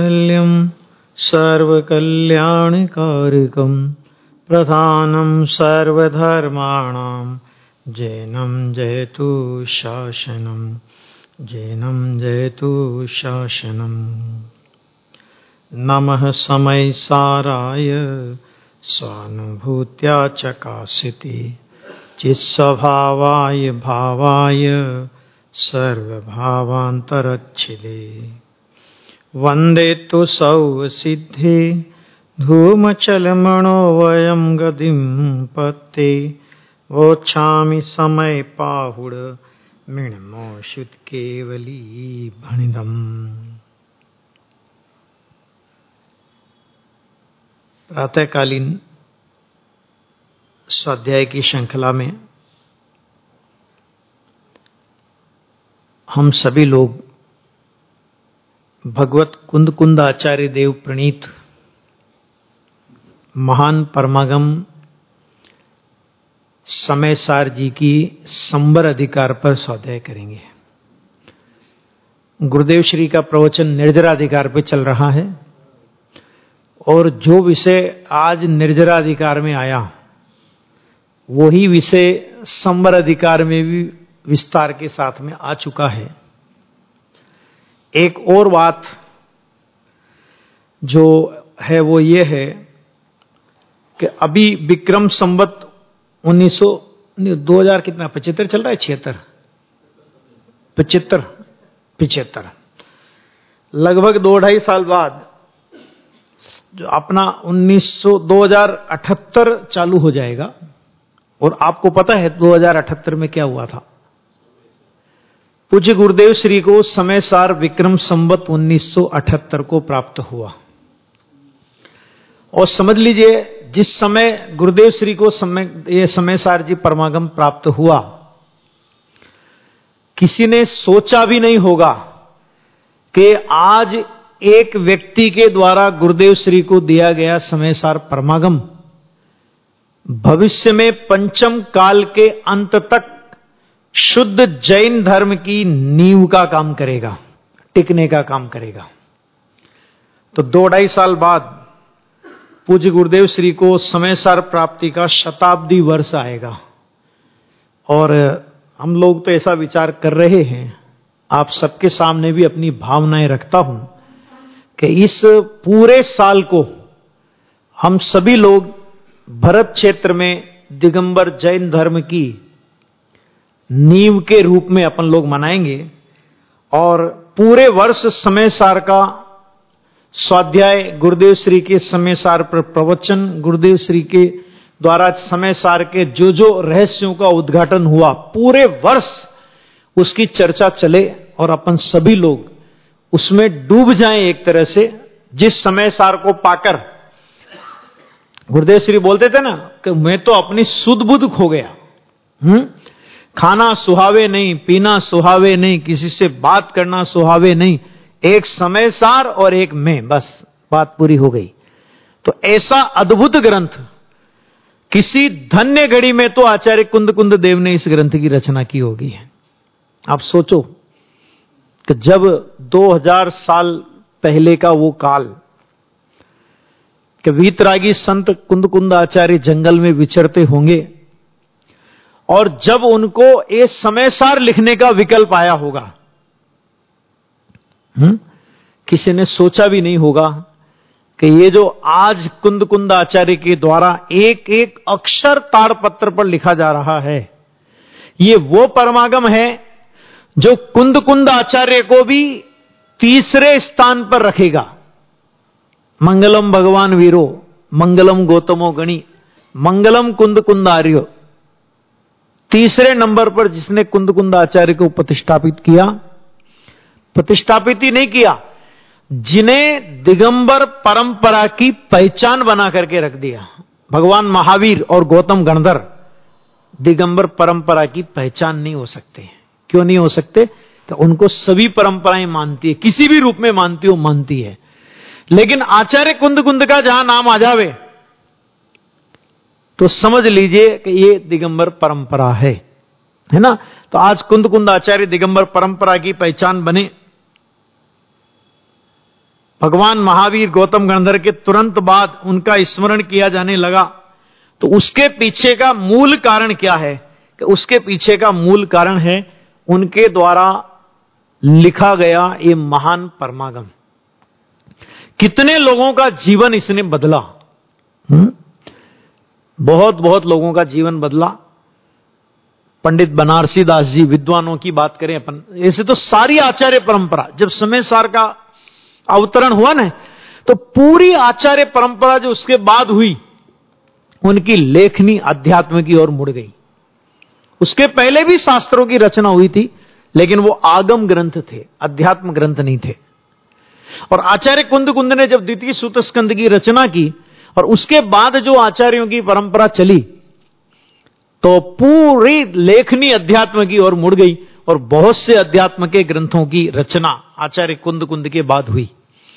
मङ्गल्यं सर्वकल्याणकारकं प्रधानं सर्वधर्माणां जैनं जयतु शासनं जैनं जयतु शासनं। नमः समयसाराय स्वानुभूत्या चकासिते चित्स्वभावाय भावाय सर्वभावान्तरच्छिदे। वन्दे तु सौसिद्धे धूमचलमणोऽवयं गतिं पत्ते वोच्छामि समयपाहुड मृण्मोषुत्केवली भणिदम्। प्रातःकालीन स्वाध्याय की श्रृंखला में हम सभी लोग भगवत कुंद आचार्य देव प्रणीत महान परमागम समयसार जी की संबर अधिकार पर स्वाध्याय करेंगे। गुरुदेव श्री का प्रवचन निर्जराधिकार पर चल रहा है और जो विषय आज निर्जराधिकार में आया वही विषय संबर अधिकार में भी विस्तार के साथ में आ चुका है। एक और बात जो है वो ये है कि अभी विक्रम संवत 2000 कितना 75 चल रहा है 75 लगभग 2-2.5 साल बाद जो अपना 2078 चालू हो जाएगा। और आपको पता है 2078 में क्या हुआ था? पूज्य गुरुदेव श्री को समयसार विक्रम संवत 1978 को प्राप्त हुआ। और समझ लीजिए जिस समय गुरुदेव श्री को ये समयसार जी परमागम प्राप्त हुआ, किसी ने सोचा भी नहीं होगा कि आज एक व्यक्ति के द्वारा गुरुदेव श्री को दिया गया समयसार परमागम भविष्य में पंचम काल के अंत तक शुद्ध जैन धर्म की नींव का काम करेगा, टिकने का काम करेगा। तो 2-2.5 साल बाद पूज्य गुरुदेव श्री को समयसार प्राप्ति का शताब्दी वर्ष आएगा। और हम लोग तो ऐसा विचार कर रहे हैं, आप सबके सामने भी अपनी भावनाएं रखता हूं कि इस पूरे साल को हम सभी लोग भरत क्षेत्र में दिगंबर जैन धर्म की नींव के रूप में अपन लोग मनाएंगे। और पूरे वर्ष समयसार का स्वाध्याय, गुरुदेव श्री के समयसार पर प्रवचन, गुरुदेव श्री के द्वारा समयसार के जो जो रहस्यों का उद्घाटन हुआ, पूरे वर्ष उसकी चर्चा चले और अपन सभी लोग उसमें डूब जाएं एक तरह से। जिस समयसार को पाकर गुरुदेव श्री बोलते थे ना कि मैं तो अपनी सुध बुध खो गया, खाना सुहावे नहीं, पीना सुहावे नहीं, किसी से बात करना सुहावे नहीं, एक समयसार और एक मैं, बस बात पूरी हो गई। तो ऐसा अद्भुत ग्रंथ किसी धन्य घड़ी में तो आचार्य कुंद देव ने इस ग्रंथ की रचना की होगी। आप सोचो कि जब 2000 साल पहले का वो काल कि वीतरागी संत कुंद आचार्य जंगल में विचरते होंगे और जब उनको ये समयसार लिखने का विकल्प आया होगा, किसी ने सोचा भी नहीं होगा कि ये जो आज कुंद आचार्य के द्वारा एक एक अक्षर ताड़पत्र पर लिखा जा रहा है, ये वो परमागम है जो कुंद आचार्य को भी तीसरे स्थान पर रखेगा। मंगलम भगवान वीरो, मंगलम गौतमो गणी, मंगलम कुंद आर्यो। तीसरे नंबर पर जिसने कुंद आचार्य को प्रतिष्ठापित किया, प्रतिष्ठापित ही नहीं किया, जिन्हें दिगंबर परंपरा की पहचान बना करके रख दिया। भगवान महावीर और गौतम गणधर दिगंबर परंपरा की पहचान नहीं हो सकते। क्यों नहीं हो सकते? तो उनको सभी परंपराएं मानती है, किसी भी रूप में मानती हो मानती है। लेकिन आचार्य कुंद का जहां नाम आ जावे तो समझ लीजिए कि ये दिगंबर परंपरा है ना। तो आज कुंद आचार्य दिगंबर परंपरा की पहचान बने। भगवान महावीर गौतम गणधर के तुरंत बाद उनका स्मरण किया जाने लगा, तो उसके पीछे का मूल कारण क्या है? कि उसके पीछे का मूल कारण है उनके द्वारा लिखा गया ये महान परमागम। कितने लोगों का जीवन इसने बदला, बहुत बहुत लोगों का जीवन बदला। पंडित बनारसी दास जी, विद्वानों की बात करें अपन, ऐसे तो सारी आचार्य परंपरा, जब समय सार का अवतरण हुआ ना, तो पूरी आचार्य परंपरा जो उसके बाद हुई, उनकी लेखनी अध्यात्म की ओर मुड़ गई। उसके पहले भी शास्त्रों की रचना हुई थी, लेकिन वो आगम ग्रंथ थे, अध्यात्म ग्रंथ नहीं थे। और आचार्य कुंद ने जब द्वितीय सूत स्कंद की रचना की, और उसके बाद जो आचार्यों की परंपरा चली, तो पूरी लेखनी अध्यात्म की ओर मुड़ गई, और बहुत से अध्यात्म के ग्रंथों की रचना आचार्य कुंद के बाद हुई।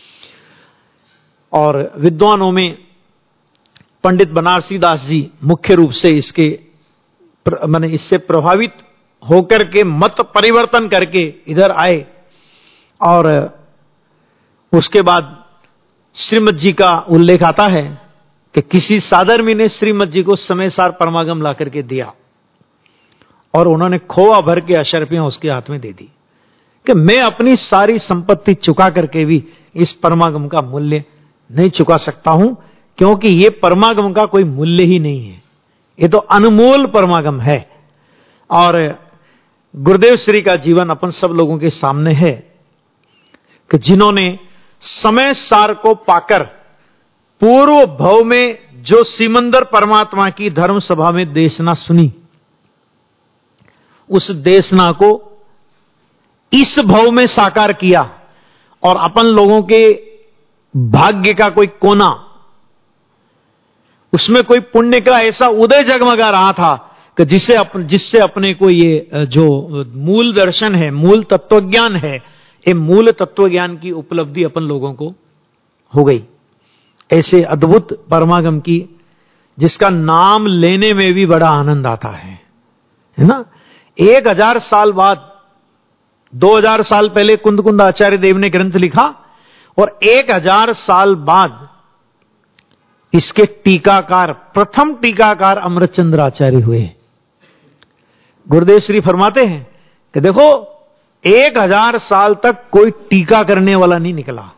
और विद्वानों में पंडित बनारसी दास जी मुख्य रूप से इससे प्रभावित होकर के मत परिवर्तन करके इधर आए। और उसके बाद श्रीमद जी का उल्लेख आता है कि किसी साधर्मी ने श्रीमद जी को समय सार परमागम ला करके दिया, और उन्होंने खोआ भर के अशर्फियां उसके हाथ में दे दी कि मैं अपनी सारी संपत्ति चुका करके भी इस परमागम का मूल्य नहीं चुका सकता हूं, क्योंकि यह परमागम का कोई मूल्य ही नहीं है, ये तो अनमोल परमागम है। और गुरुदेव श्री का जीवन अपन सब लोगों के सामने है कि जिन्होंने समय सार को पाकर पूर्व भव में जो सिमंदर परमात्मा की धर्म सभा में देशना सुनी, उस देशना को इस भव में साकार किया, और अपन लोगों के भाग्य का कोई कोना, उसमें कोई पुण्य का ऐसा उदय जगमगा रहा था कि जिससे अपने को ये जो मूल दर्शन है, मूल तत्वज्ञान है, ये मूल तत्वज्ञान की उपलब्धि अपन लोगों को हो गई। ऐसे अद्भुत परमागम की, जिसका नाम लेने में भी बड़ा आनंद आता है ना। 1000 साल बाद, 2000 साल पहले कुंद आचार्य देव ने ग्रंथ लिखा, और 1000 साल बाद इसके टीकाकार, प्रथम टीकाकार अमृतचंद्र आचार्य हुए। गुरुदेव श्री फरमाते हैं कि देखो 1000 साल तक कोई टीका करने वाला नहीं निकला।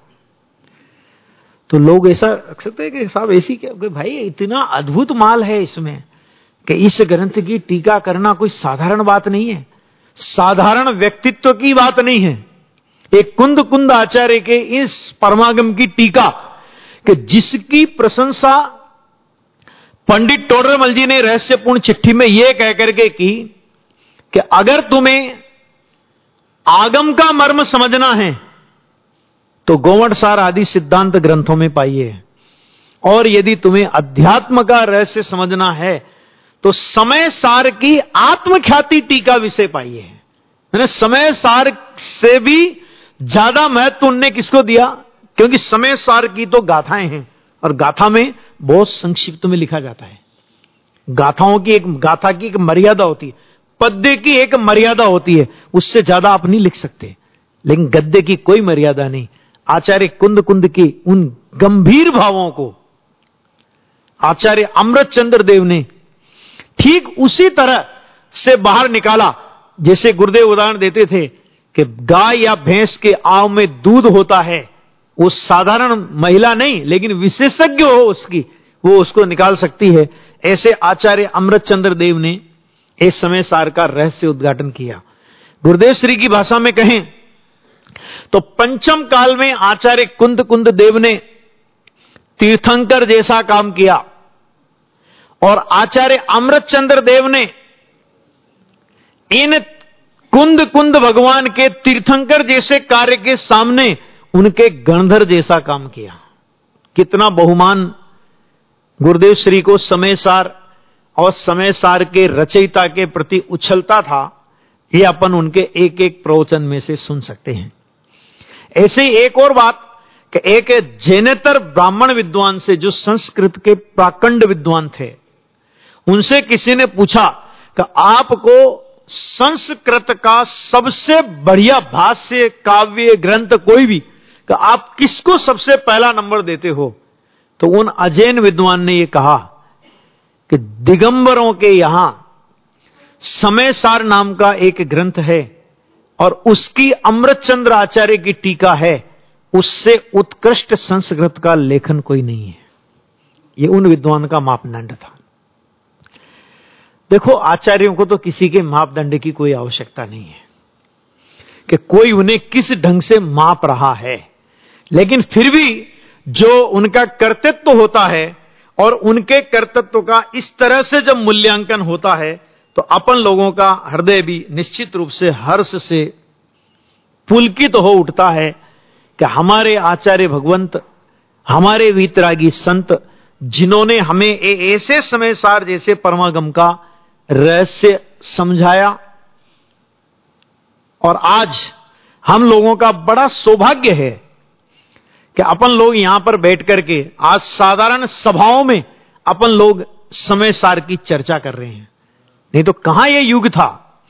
तो लोग ऐसा रख सकते हैं कि साहब ऐसी क्या, भाई इतना अद्भुत माल है इसमें कि इस ग्रंथ की टीका करना कोई साधारण बात नहीं है, साधारण व्यक्तित्व की बात नहीं है। एक कुंद आचार्य के इस परमागम की टीका, कि जिसकी प्रशंसा पंडित टोडरमल जी ने रहस्यपूर्ण चिट्ठी में यह कहकर के की कि अगर तुम्हें आगम का मर्म समझना है तो गोवणसार आदि सिद्धांत ग्रंथों में पाइए, और यदि तुम्हें अध्यात्म का रहस्य समझना है तो समय सार की आत्मख्याति टीका विषय पाइए। मैंने समय सार से भी ज्यादा महत्व उनने किसको दिया, क्योंकि समय सार की तो गाथाएं हैं, और गाथा में बहुत संक्षिप्त में लिखा जाता है। गाथाओं की गाथा की एक मर्यादा होती है, पद्य की एक मर्यादा होती है, उससे ज्यादा आप नहीं लिख सकते, लेकिन गद्य की कोई मर्यादा नहीं। आचार्य कुंद की उन गंभीर भावों को आचार्य अमृतचंद्र देव ने ठीक उसी तरह से बाहर निकाला, जैसे गुरुदेव उदाहरण देते थे कि गाय या भैंस के आव में दूध होता है, वो साधारण महिला नहीं लेकिन विशेषज्ञ हो उसकी, वो उसको निकाल सकती है। ऐसे आचार्य अमृतचंद्र देव ने इस समय सार का रहस्य उद्घाटन किया। गुरुदेव श्री की भाषा में कहें तो पंचम काल में आचार्य कुंद देव ने तीर्थंकर जैसा काम किया, और आचार्य अमृतचंद्र देव ने इन कुंद भगवान के तीर्थंकर जैसे कार्य के सामने उनके गणधर जैसा काम किया। कितना बहुमान गुरुदेव श्री को समय सार और समय सार के रचयिता के प्रति उछलता था, यह अपन उनके एक एक प्रवचन में से सुन सकते हैं। ऐसे एक और बात कि एक जैनेतर ब्राह्मण विद्वान से, जो संस्कृत के प्राकंड विद्वान थे, उनसे किसी ने पूछा कि आपको संस्कृत का सबसे बढ़िया भाष्य काव्य ग्रंथ कोई भी कि आप किसको सबसे पहला नंबर देते हो, तो उन अजैन विद्वान ने यह कहा कि दिगंबरों के यहां समय सार नाम का एक ग्रंथ है और उसकी अमृतचंद्र आचार्य की टीका है, उससे उत्कृष्ट संस्कृत का लेखन कोई नहीं है। यह उन विद्वान का मापदंड था। देखो, आचार्यों को तो किसी के मापदंड की कोई आवश्यकता नहीं है कि कोई उन्हें किस ढंग से माप रहा है, लेकिन फिर भी जो उनका कर्तृत्व होता है और उनके कर्तृत्व का इस तरह से जब मूल्यांकन होता है तो अपन लोगों का हृदय भी निश्चित रूप से हर्ष से पुलकित हो उठता है कि हमारे आचार्य भगवंत, हमारे वीतरागी संत, जिन्होंने हमें ऐसे समय सार जैसे परमागम का रहस्य समझाया, और आज हम लोगों का बड़ा सौभाग्य है कि अपन लोग यहां पर बैठ करके आज साधारण सभाओं में अपन लोग समय सार की चर्चा कर रहे हैं। नहीं तो कहां यह युग था,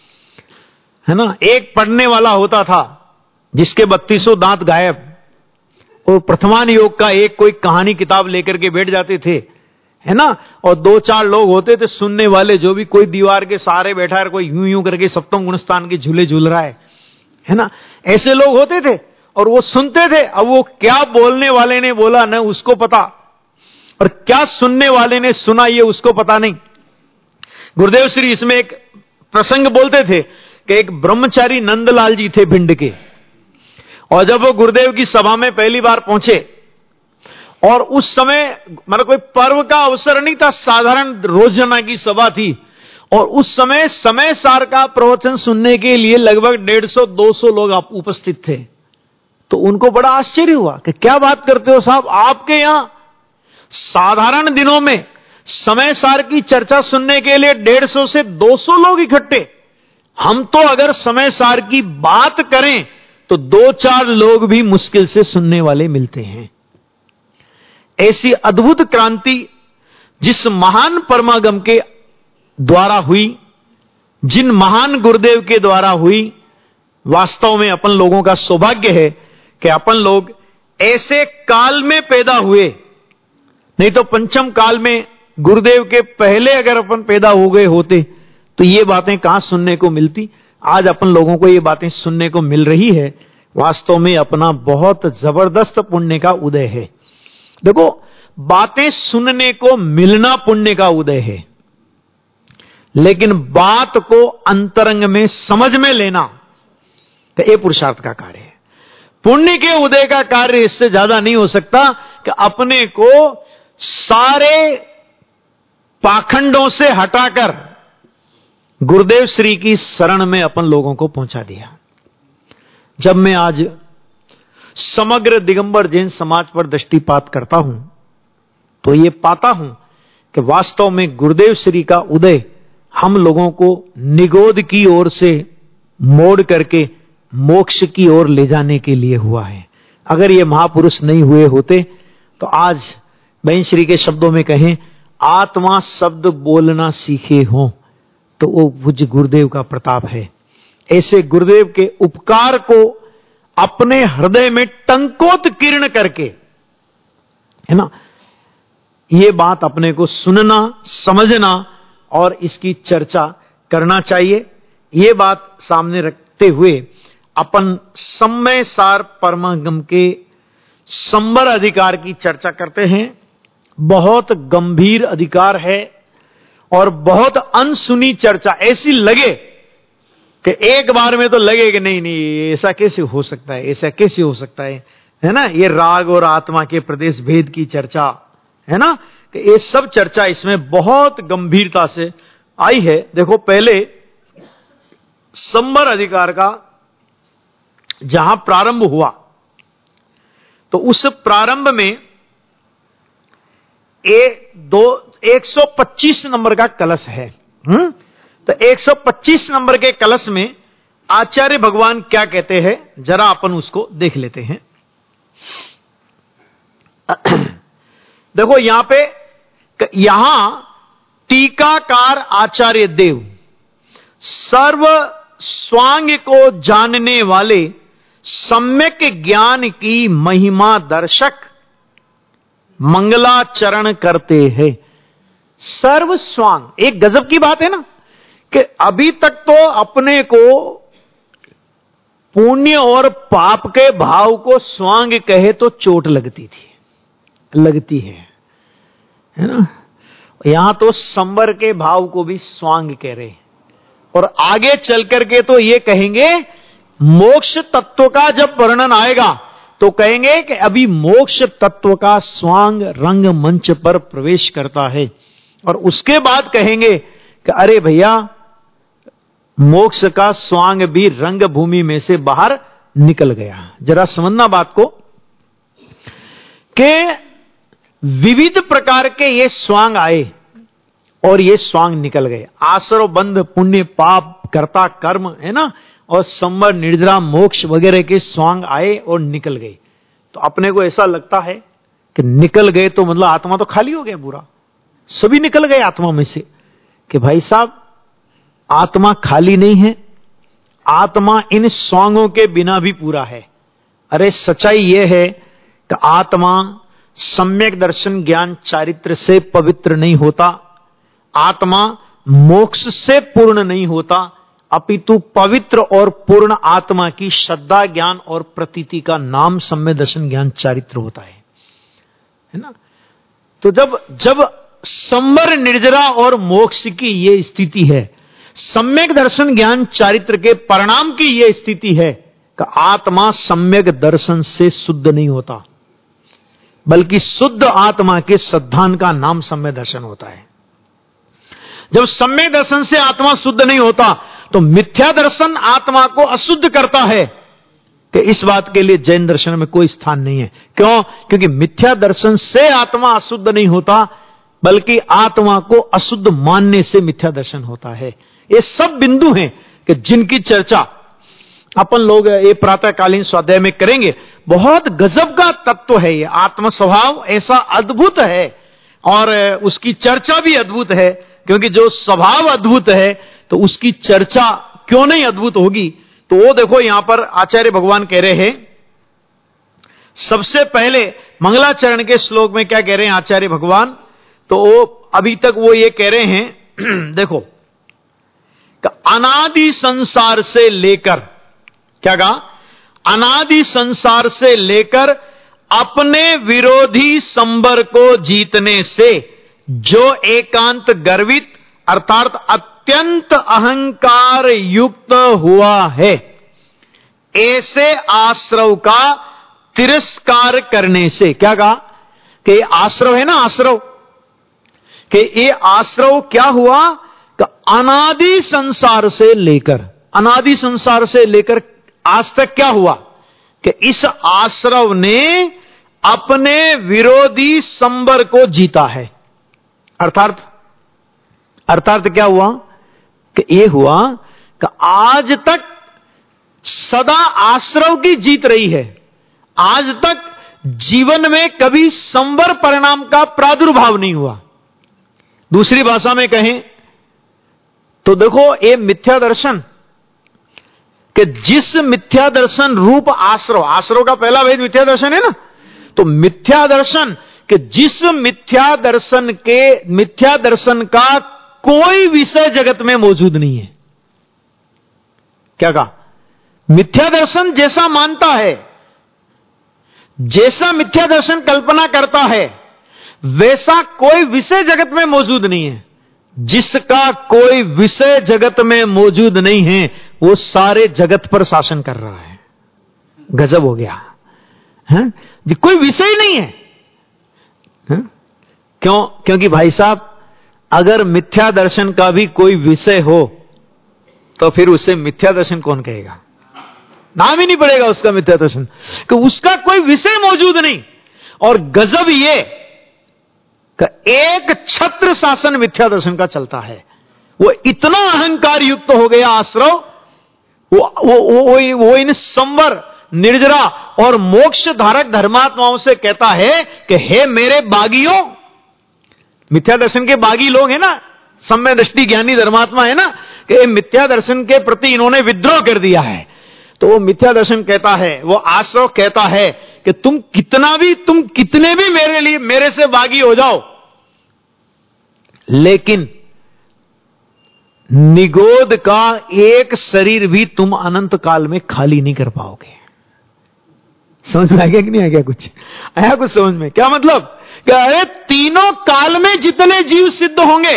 है ना। एक पढ़ने वाला होता था जिसके 3200 दांत गायब, और प्रथमान योग का एक कोई कहानी किताब लेकर के बैठ जाते थे, है ना। और 2-4 लोग होते थे सुनने वाले, जो भी कोई दीवार के सहारे बैठा है, कोई यूं यूं करके सप्तम गुणस्थान के झूले झूल रहा है ना। ऐसे लोग होते थे और वो सुनते थे। अब वो क्या बोलने वाले ने बोला न उसको पता, और क्या सुनने वाले ने सुना ये उसको पता नहीं। गुरुदेव श्री इसमें एक प्रसंग बोलते थे कि एक ब्रह्मचारी नंदलाल जी थे भिंड के, और जब वो गुरुदेव की सभा में पहली बार पहुंचे, और उस समय मतलब कोई पर्व का अवसर नहीं था, साधारण रोजाना की सभा थी, और उस समय समय सार का प्रवचन सुनने के लिए लगभग 150-200 लोग उपस्थित थे। तो उनको बड़ा आश्चर्य हुआ कि क्या बात करते हो साहब, आपके यहां साधारण दिनों में समय सार की चर्चा सुनने के लिए 150 से 200 लोग इकट्ठे। हम तो अगर समय सार की बात करें तो 2-4 लोग भी मुश्किल से सुनने वाले मिलते हैं। ऐसी अद्भुत क्रांति जिस महान परमागम के द्वारा हुई, जिन महान गुरुदेव के द्वारा हुई, वास्तव में अपन लोगों का सौभाग्य है कि अपन लोग ऐसे काल में पैदा हुए। नहीं तो पंचम काल में गुरुदेव के पहले अगर अपन पैदा हो गए होते तो ये बातें कहां सुनने को मिलती। आज अपन लोगों को ये बातें सुनने को मिल रही है। वास्तव में अपना बहुत जबरदस्त पुण्य का उदय है। देखो, बातें सुनने को मिलना पुण्य का उदय है, लेकिन बात को अंतरंग में समझ में लेना तो यह पुरुषार्थ का कार्य है। पुण्य के उदय का कार्य इससे ज्यादा नहीं हो सकता कि अपने को सारे पाखंडों से हटाकर गुरुदेव श्री की शरण में अपन लोगों को पहुंचा दिया। जब मैं आज समग्र दिगंबर जैन समाज पर दृष्टिपात करता हूं तो यह पाता हूं कि वास्तव में गुरुदेव श्री का उदय हम लोगों को निगोद की ओर से मोड़ करके मोक्ष की ओर ले जाने के लिए हुआ है। अगर ये महापुरुष नहीं हुए होते तो आज बहन श्री के शब्दों में कहें, आत्मा शब्द बोलना सीखे हो, तो वो पूज्य गुरुदेव का प्रताप है। ऐसे गुरुदेव के उपकार को अपने हृदय में टंकोत्कीर्ण करके, है ना, ये बात अपने को सुनना, समझना और इसकी चर्चा करना चाहिए। ये बात सामने रखते हुए अपन समय सार परमागम के संबर अधिकार की चर्चा करते हैं। बहुत गंभीर अधिकार है और बहुत अनसुनी चर्चा। ऐसी लगे कि एक बार में तो लगे कि नहीं ऐसा कैसे हो सकता है, ऐसा कैसे हो सकता है ना। ये राग और आत्मा के प्रदेश भेद की चर्चा है ना, कि ये सब चर्चा इसमें बहुत गंभीरता से आई है। देखो, पहले संबर अधिकार का जहां प्रारंभ हुआ तो उस प्रारंभ में 125 नंबर का कलश है। तो 125 नंबर के कलश में आचार्य भगवान क्या कहते हैं, जरा अपन उसको देख लेते हैं। देखो यहां टीकाकार आचार्य देव, सर्व स्वांग को जानने वाले सम्यक ज्ञान की महिमा दर्शक मंगलाचरण करते हैं। सर्व स्वांग, एक गजब की बात है ना कि अभी तक तो अपने को पुण्य और पाप के भाव को स्वांग कहे तो चोट लगती थी, लगती है ना। यहां तो संवर के भाव को भी स्वांग कह रहे, और आगे चल करके तो ये कहेंगे, मोक्ष तत्व का जब वर्णन आएगा तो कहेंगे कि अभी मोक्ष तत्व का स्वांग रंग मंच पर प्रवेश करता है, और उसके बाद कहेंगे कि अरे भैया, मोक्ष का स्वांग भी रंग भूमि में से बाहर निकल गया। जरा समझना बात को कि विविध प्रकार के ये स्वांग आए और ये स्वांग निकल गए। आश्रव बंध, पुण्य पाप, कर्ता कर्म, है ना, और संवर निर्जरा मोक्ष वगैरह के स्वांग आए और निकल गए। तो अपने को ऐसा लगता है कि निकल गए तो मतलब आत्मा तो खाली हो गया, पूरा सभी निकल गए आत्मा में से। कि भाई साहब, आत्मा खाली नहीं है, आत्मा इन स्वांगों के बिना भी पूरा है। अरे सच्चाई यह है कि आत्मा सम्यक दर्शन ज्ञान चारित्र से पवित्र नहीं होता, आत्मा मोक्ष से पूर्ण नहीं होता, अपितु पवित्र और पूर्ण आत्मा की श्रद्धा ज्ञान और प्रतीति का नाम सम्यक दर्शन ज्ञान चारित्र होता है ना। तो जब संवर निर्जरा और मोक्ष की यह स्थिति है, सम्यक दर्शन ज्ञान चारित्र के परिणाम की यह स्थिति है कि आत्मा सम्यक दर्शन से शुद्ध नहीं होता, बल्कि शुद्ध आत्मा के सिद्धांत का नाम सम्यक दर्शन होता है। जब सम्यक दर्शन से आत्मा शुद्ध नहीं होता तो मिथ्या दर्शन आत्मा को अशुद्ध करता है। कि इस बात के लिए जैन दर्शन में कोई स्थान नहीं है। क्यों? क्योंकि मिथ्या दर्शन से आत्मा अशुद्ध नहीं होता, बल्कि आत्मा को अशुद्ध मानने से मिथ्या दर्शन होता है। ये सब बिंदु हैं कि जिनकी चर्चा अपन लोग ये प्रातःकालीन स्वाध्याय में करेंगे। बहुत गजब का तत्व है ये। आत्म स्वभाव ऐसा अद्भुत है और उसकी चर्चा भी अद्भुत है, क्योंकि जो स्वभाव अद्भुत है तो उसकी चर्चा क्यों नहीं अद्भुत होगी। तो वो देखो यहां पर आचार्य भगवान कह रहे हैं, सबसे पहले मंगलाचरण के श्लोक में क्या कह रहे हैं आचार्य भगवान, तो वो अभी तक वो ये कह रहे हैं देखो, अनादि संसार से लेकर, क्या कहा, अनादि संसार से लेकर अपने विरोधी संबर को जीतने से जो एकांत गर्वित अर्थात अत्यंत अहंकार युक्त हुआ है, ऐसे आश्रव का तिरस्कार करने से, क्या कहा कि आश्रव है ना, आश्रव, कि ये आश्रव क्या हुआ कि अनादि संसार से लेकर, अनादि संसार से लेकर आज तक क्या हुआ कि इस आश्रव ने अपने विरोधी संबर को जीता है। अर्थात क्या हुआ कि यह हुआ कि आज तक सदा आश्रव की जीत रही है। आज तक जीवन में कभी संवर परिणाम का प्रादुर्भाव नहीं हुआ। दूसरी भाषा में कहें तो देखो, ये मिथ्या दर्शन कि जिस मिथ्या दर्शन रूप आश्रव, आश्रव का पहला भेद मिथ्या दर्शन है ना, तो मिथ्या दर्शन कि जिस मिथ्या दर्शन का कोई विषय जगत में मौजूद नहीं है। क्या कहा? मिथ्या दर्शन जैसा मानता है, जैसा मिथ्या दर्शन कल्पना करता है, वैसा कोई विषय जगत में मौजूद नहीं है। जिसका कोई विषय जगत में मौजूद नहीं है वो सारे जगत पर शासन कर रहा है। गजब हो गया है? कोई विषय नहीं है। क्यों? क्योंकि भाई साहब, अगर मिथ्या दर्शन का भी कोई विषय हो तो फिर उसे मिथ्या दर्शन कौन कहेगा? नाम ही नहीं पड़ेगा उसका मिथ्या दर्शन, कि उसका कोई विषय मौजूद नहीं। और गजब ये कि एक छत्र शासन मिथ्या दर्शन का चलता है। वो इतना अहंकार युक्त हो गया आश्रव, वो इन संवर, निर्जरा और मोक्ष धारक धर्मात्माओं से कहता है कि हे मेरे बागियों, मिथ्या दर्शन के बागी लोग हैं ना, सम्यक दृष्टि ज्ञानी धर्मात्मा है ना, कि मिथ्या दर्शन के प्रति इन्होंने विद्रोह कर दिया है। तो वो मिथ्या दर्शन कहता है, वो आश्रव कहता है कि तुम कितने भी मेरे लिए मेरे से बागी हो जाओ, लेकिन निगोद का एक शरीर भी तुम अनंत काल में खाली नहीं कर पाओगे। समझ में आ गया कि नहीं आ गया? कुछ आया कुछ समझ में? क्या मतलब कि अरे तीनों काल में जितने जीव सिद्ध होंगे,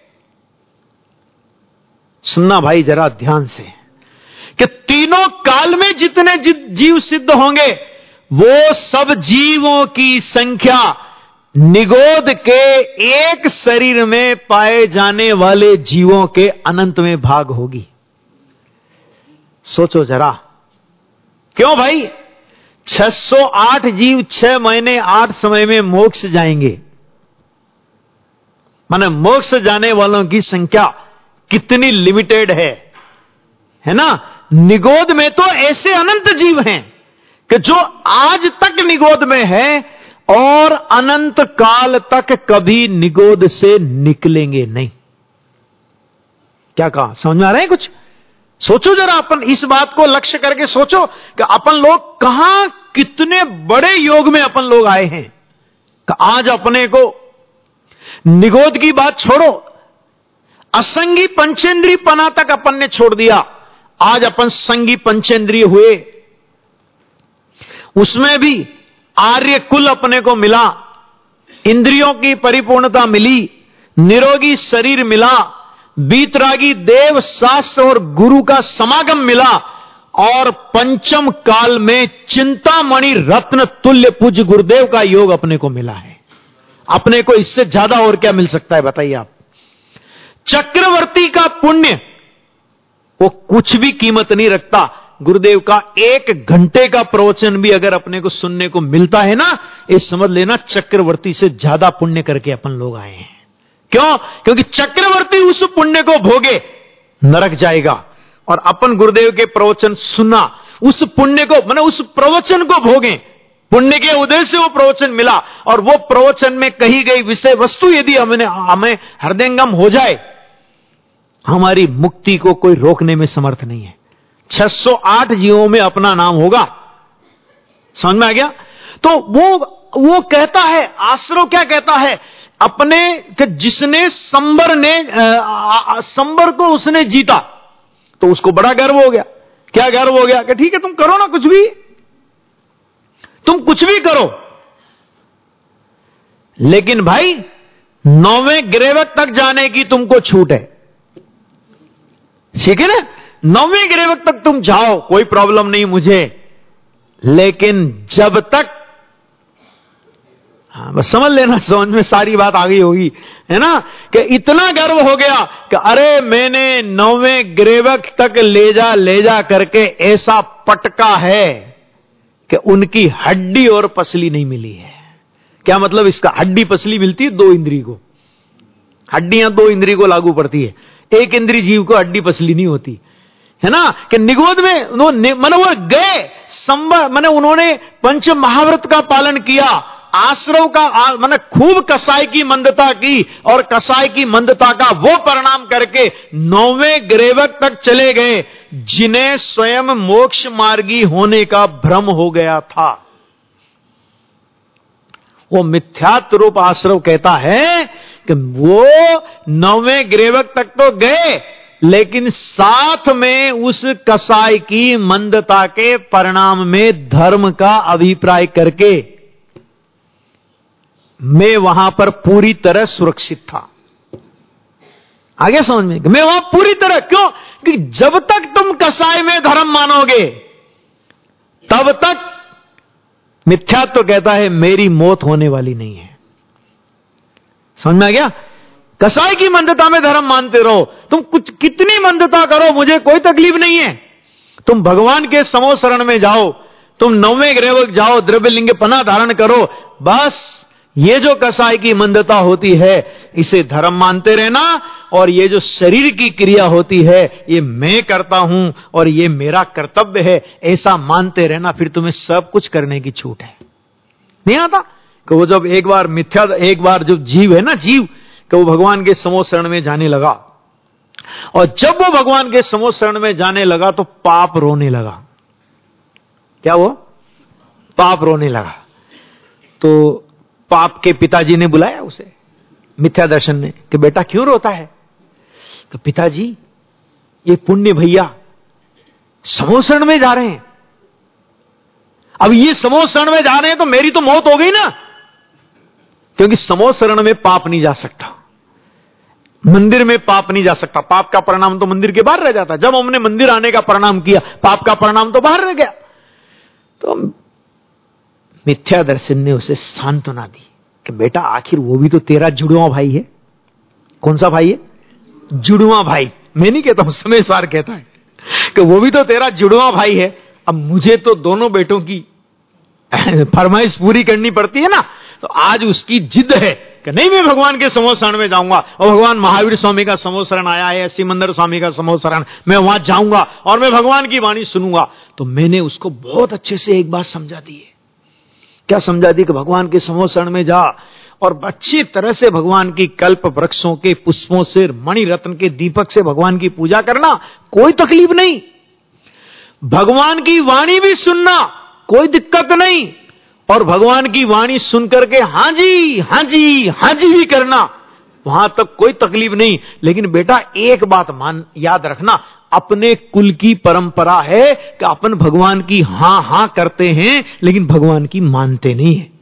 सुनना भाई जरा ध्यान से, कि तीनों काल में जितने जीव सिद्ध होंगे वो सब जीवों की संख्या निगोद के एक शरीर में पाए जाने वाले जीवों के अनंत में भाग होगी। सोचो जरा, क्यों भाई? 608 जीव 6 महीने 8 समय में मोक्ष जाएंगे, माने मोक्ष जाने वालों की संख्या कितनी लिमिटेड है ना? निगोद में तो ऐसे अनंत जीव हैं कि जो आज तक निगोद में है और अनंत काल तक कभी निगोद से निकलेंगे नहीं। क्या कहा? समझ में आ रहा है कुछ? सोचो जरा, अपन इस बात को लक्ष्य करके सोचो कि अपन लोग कहां, कितने बड़े योग में अपन लोग आए हैं कि आज अपने को निगोद की बात छोड़ो, असंगी पंचेंद्रिय पना तक अपन ने छोड़ दिया, आज अपन संगी पंचेंद्रिय हुए। उसमें भी आर्य कुल अपने को मिला, इंद्रियों की परिपूर्णता मिली, निरोगी शरीर मिला, बीतरागी देव शास्त्र और गुरु का समागम मिला, और पंचम काल में चिंतामणि रत्न तुल्य पूज्य गुरुदेव का योग अपने को मिला है। अपने को इससे ज्यादा और क्या मिल सकता है बताइए आप? चक्रवर्ती का पुण्य वो कुछ भी कीमत नहीं रखता। गुरुदेव का 1 घंटे का प्रवचन भी अगर अपने को सुनने को मिलता है ना, ये समझ लेना चक्रवर्ती से ज्यादा पुण्य करके अपन लोग आए हैं। क्यों? क्योंकि चक्रवर्ती उस पुण्य को भोगे नरक जाएगा, और अपन गुरुदेव के प्रवचन सुना, उस पुण्य को, माने उस प्रवचन को भोगे, पुण्य के उदय से वो प्रवचन मिला, और वो प्रवचन में कही गई विषय वस्तु यदि हमें हृदयंगम हो जाए, हमारी मुक्ति को कोई रोकने में समर्थ नहीं है। 608 जीवों में अपना नाम होगा। समझ में आ गया? तो वो कहता है, आश्रव क्या कहता है अपने, कि जिसने संबर को उसने जीता, तो उसको बड़ा गर्व हो गया। क्या गर्व हो गया? कि ठीक है तुम करो ना, कुछ भी, तुम कुछ भी करो, लेकिन भाई 9वें ग्रेवक तक जाने की तुमको छूट है। ठीक है ना? 9वें ग्रेवक तक तुम जाओ, कोई प्रॉब्लम नहीं मुझे, लेकिन जब तक, हाँ बस समझ लेना, समझ में सारी बात आ गई होगी, है ना? कि इतना गर्व हो गया कि अरे मैंने 9वें ग्रेवक तक ले जा करके ऐसा पटका है कि उनकी हड्डी और पसली नहीं मिली है। क्या मतलब इसका? हड्डी पसली मिलती है 2 इंद्री को, हड्डियां 2 इंद्री को लागू पड़ती है, 1 इंद्री जीव को हड्डी पसली नहीं होती, है ना? कि निगोद में माने वो गए संबर, माने उन्होंने पंच महाव्रत का पालन किया, आश्रव का माने खूब कसाई की मंदता की, और कसाई की मंदता का वो परिणाम करके 9वें ग्रेवक तक चले गए, जिन्हें स्वयं मोक्ष मार्गी होने का भ्रम हो गया था। वो मिथ्यात्व रूप आश्रव कहता है कि वो 9वें ग्रेवक तक तो गए, लेकिन साथ में उस कसाई की मंदता के परिणाम में धर्म का अभिप्राय करके मैं वहां पर पूरी तरह सुरक्षित था। आगे समझ में? मैं वहां पूरी तरह, क्यों? कि जब तक तुम कसाई में धर्म मानोगे तब तक मिथ्यात्व तो कहता है मेरी मौत होने वाली नहीं है। समझ में आ गया? कसाई की मंदता में धर्म मानते रहो, तुम कुछ कितनी मंदता करो मुझे कोई तकलीफ नहीं है। तुम भगवान के समो शरण में जाओ, तुम 9वें ग्रेवक जाओ, द्रव्यलिंग पना धारण करो, बस ये जो कसाई की मंदता होती है इसे धर्म मानते रहना, और ये जो शरीर की क्रिया होती है ये मैं करता हूं और ये मेरा कर्तव्य है, ऐसा मानते रहना, फिर तुम्हें सब कुछ करने की छूट है। नहीं आता कि वो जब एक बार जो जीव है ना, जीव कि वो भगवान के समो शरण में जाने लगा, और जब वो भगवान के समो शरण में जाने लगा तो पाप रोने लगा। क्या वो? पाप रोने लगा। तो पाप के पिताजी ने बुलाया उसे, मिथ्या दर्शन ने, कि बेटा क्यों रोता है? तो पिताजी, ये पुण्य भैया समोसरण में जा रहे हैं, अब ये समोसरण में जा रहे हैं तो मेरी तो मौत हो गई ना, क्योंकि समोसरण में पाप नहीं जा सकता, मंदिर में पाप नहीं जा सकता। पाप का परिणाम तो मंदिर के बाहर रह जाता। जब हमने मंदिर आने का परिणाम किया, पाप का परिणाम तो बाहर रह गया। तो मिथ्या दर्शन ने उसे सांत्वना दी कि बेटा आखिर वो भी तो तेरा जुड़वा भाई है। कौन सा भाई है? जुड़वा भाई। मैं नहीं कहता हूं, समय सार कहता है कि वो भी तो तेरा जुड़वा भाई है। अब मुझे तो दोनों बेटों की फरमाइश पूरी करनी पड़ती है ना, तो आज उसकी जिद है कि नहीं, मैं भगवान के समोसरण में जाऊंगा। और भगवान महावीर स्वामी का समोसरण आया है, सिमंदर स्वामी का समोसरण, मैं वहां जाऊंगा और मैं भगवान की वाणी सुनूंगा। तो मैंने उसको बहुत अच्छे से एक बात समझा दी है। क्या समझा दी? कि भगवान के समोसरण में जा और अच्छी तरह से भगवान की कल्प वृक्षों के पुष्पों से, मणि रत्न के दीपक से भगवान की पूजा करना, कोई तकलीफ नहीं। भगवान की वाणी भी सुनना, कोई दिक्कत नहीं। और भगवान की वाणी सुन करके हां जी हां जी हां जी भी करना, वहां तक कोई तकलीफ नहीं। लेकिन बेटा एक बात याद रखना, अपने कुल की परंपरा है कि अपन भगवान की हां हां करते हैं लेकिन भगवान की मानते नहीं है।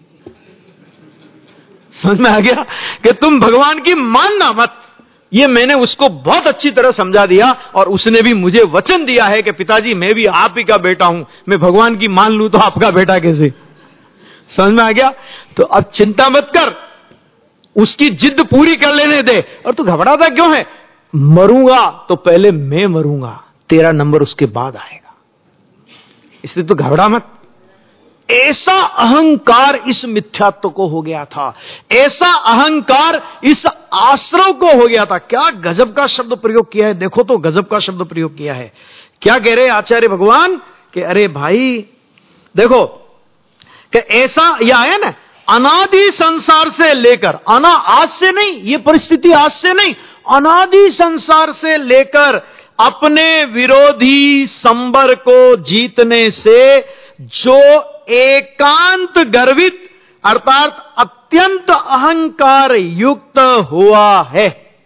समझ में आ गया कि तुम भगवान की मानना मत। ये मैंने उसको बहुत अच्छी तरह समझा दिया और उसने भी मुझे वचन दिया है कि पिताजी मैं भी आप ही का बेटा हूं, मैं भगवान की मान लूं तो आपका बेटा कैसे। समझ में आ गया? तो अब चिंता मत कर, उसकी जिद पूरी कर लेने दे। और तू घबराता क्यों है? मरूंगा तो पहले मैं मरूंगा, तेरा नंबर उसके बाद आएगा, इसलिए तू घबरा मत। ऐसा अहंकार इस मिथ्यात्व को हो गया था, ऐसा अहंकार इस आश्रव को हो गया था। क्या गजब का शब्द प्रयोग किया है, देखो तो गजब का शब्द प्रयोग किया है। क्या कह रहे आचार्य भगवान कि अरे भाई देखो कि ऐसा यह है ना, अनादि संसार से लेकर, आज से नहीं, ये परिस्थिति आज से नहीं, अनादि संसार से लेकर अपने विरोधी संबर को जीतने से जो एकांत गर्वित अर्थात अत्यंत अहंकार युक्त हुआ है,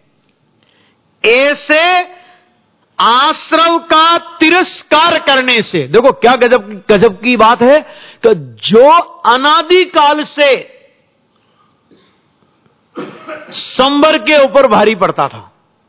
ऐसे आश्रव का तिरस्कार करने से, देखो क्या गजब की बात है कि जो अनादिकाल से संबर के ऊपर भारी पड़ता था,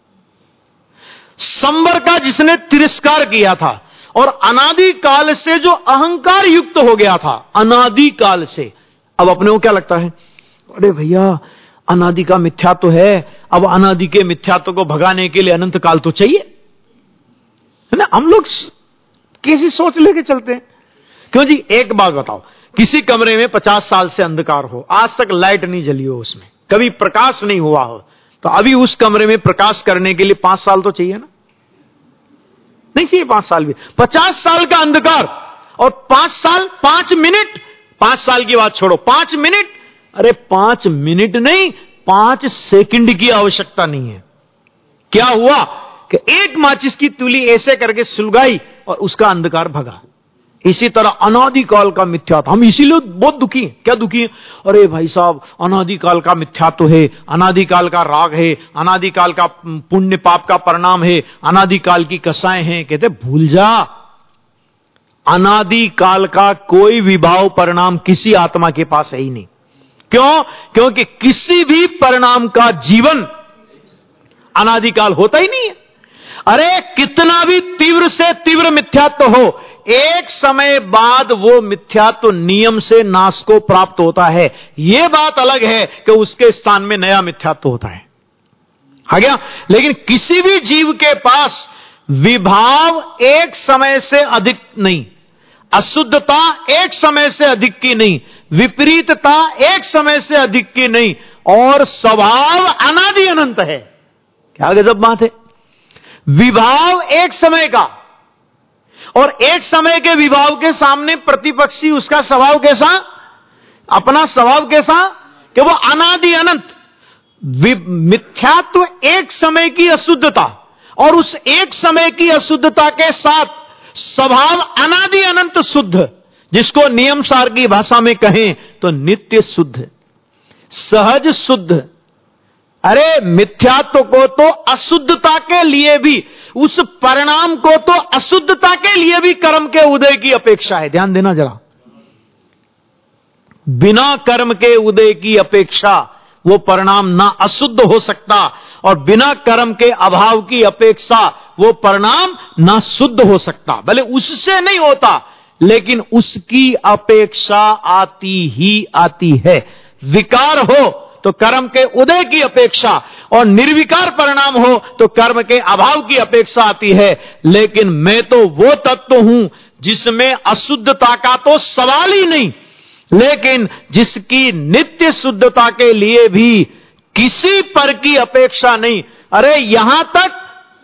संबर का जिसने तिरस्कार किया था, और अनादिकाल से जो अहंकार युक्त हो गया था, अनादिकाल से, अब अपने को क्या लगता है, अरे भैया अनादि का मिथ्यात्व है, अब अनादि के मिथ्यात्व को भगाने के लिए अनंत काल तो चाहिए, है ना। हम लोग कैसी सोच लेके चलते हैं? क्यों जी? एक बात बताओ, किसी कमरे में 50 साल से अंधकार हो, आज तक लाइट नहीं जली हो, उसमें कभी प्रकाश नहीं हुआ हो, तो अभी उस कमरे में प्रकाश करने के लिए 5 साल तो चाहिए ना? नहीं चाहिए 5 साल भी। 50 साल का अंधकार और 5 साल 5 मिनट, 5 साल की बात छोड़ो, 5 मिनट, अरे 5 मिनट नहीं, 5 सेकंड की आवश्यकता नहीं है। क्या हुआ कि एक माचिस की तीली ऐसे करके सुलगाई और उसका अंधकार भगा। इसी तरह अनादिकाल का मिथ्यात्व, हम इसीलिए बहुत दुखी हैं। क्या दुखी हैं? अरे भाई साहब अनादिकाल का मिथ्यात्व है, अनादिकाल का राग है, अनादिकाल का पुण्य पाप का परिणाम है, अनादिकाल की कसाएं हैं। कहते भूल जा, अनादिकाल का कोई विभाव परिणाम किसी आत्मा के पास है ही नहीं। क्यों? क्योंकि किसी भी परिणाम का जीवन अनादिकाल होता ही नहीं है। अरे कितना भी तीव्र से तीव्र मिथ्यात्व हो, एक समय बाद वो मिथ्यात्व नियम से नाश को प्राप्त होता है। यह बात अलग है कि उसके स्थान में नया मिथ्यात्व होता है, आ गया। लेकिन किसी भी जीव के पास विभाव एक समय से अधिक नहीं, अशुद्धता एक समय से अधिक की नहीं, विपरीतता एक समय से अधिक की नहीं, और स्वभाव अनादि अनंत है। क्या गजब बात है। विभाव एक समय का, और एक समय के विभाव के सामने प्रतिपक्षी उसका स्वभाव कैसा, अपना स्वभाव कैसा, कि वो अनादि अनंत। मिथ्यात्व एक समय की अशुद्धता, और उस एक समय की अशुद्धता के साथ स्वभाव अनादि अनंत शुद्ध। जिसको नियम सार की भाषा में कहें तो नित्य शुद्ध, सहज शुद्ध। अरे मिथ्यात्व को तो अशुद्धता के लिए भी, उस परिणाम को तो अशुद्धता के लिए भी कर्म के उदय की अपेक्षा है। ध्यान देना जरा, बिना कर्म के उदय की अपेक्षा वो परिणाम ना अशुद्ध हो सकता, और बिना कर्म के अभाव की अपेक्षा वो परिणाम ना शुद्ध हो सकता। भले उससे नहीं होता, लेकिन उसकी अपेक्षा आती ही आती है। विकार हो तो कर्म के उदय की अपेक्षा, और निर्विकार परिणाम हो तो कर्म के अभाव की अपेक्षा आती है। लेकिन मैं तो वो तत्व हूं जिसमें अशुद्धता का तो सवाल ही नहीं, लेकिन जिसकी नित्य शुद्धता के लिए भी किसी पर की अपेक्षा नहीं। अरे यहां तक